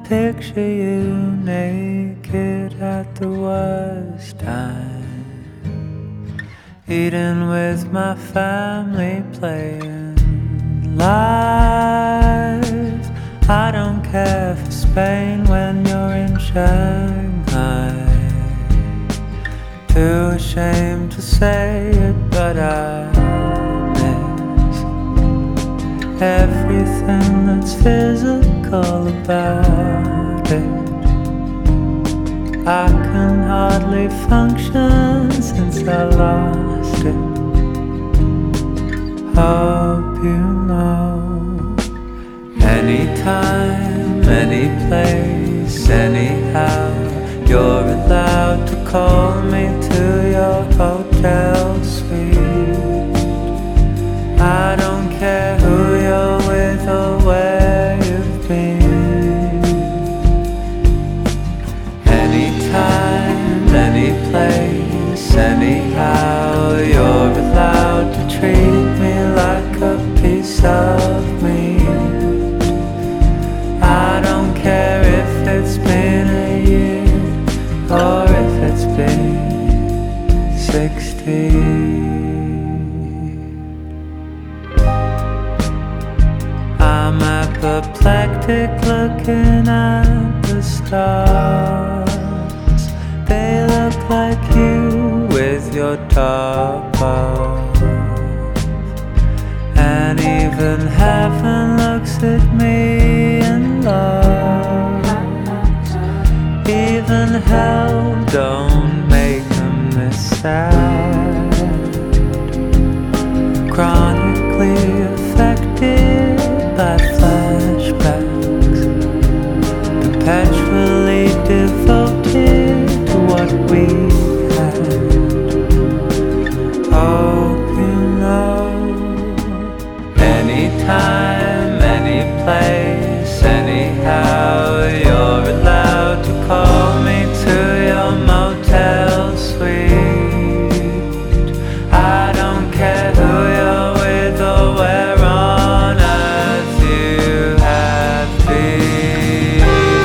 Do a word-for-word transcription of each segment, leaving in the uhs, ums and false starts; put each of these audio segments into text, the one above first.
picture you naked at the worst time, eating with my family, playing live. I don't care for Spain when you're in Shanghai. Too ashamed to say it, but I miss everything that's physical about it. I can hardly function since I lost it. Hope you know, anytime, any place, anyhow, you're allowed to call me to your hotel suite. I don't care who you're with or where you've been. Anytime, any place, anyhow, you're allowed to treat me like a piece of meat. I don't care if it's been a year or if it's been sixty. I'm apoplectic looking at the stars. They look like you with your top off, and even heaven looks at me and laughs. Even hell don't make them this sad. Chronically affected by flashbacks, perpetually devoted to what we had. Hope you know, anytime, any place, anyhow, you're allowed to call me to your motel suite. I don't care who you're with or where on earth you have been.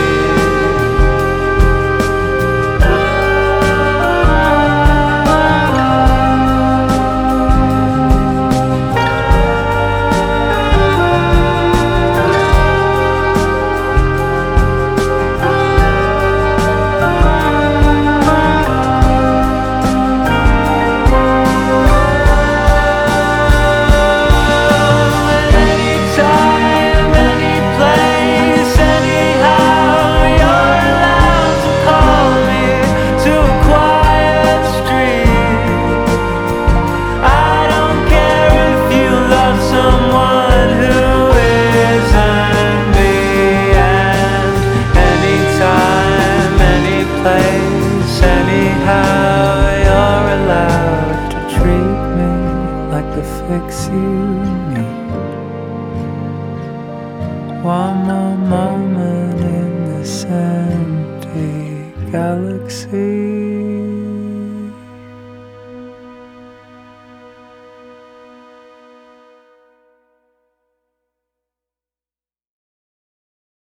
Fix you need one more moment in this empty galaxy.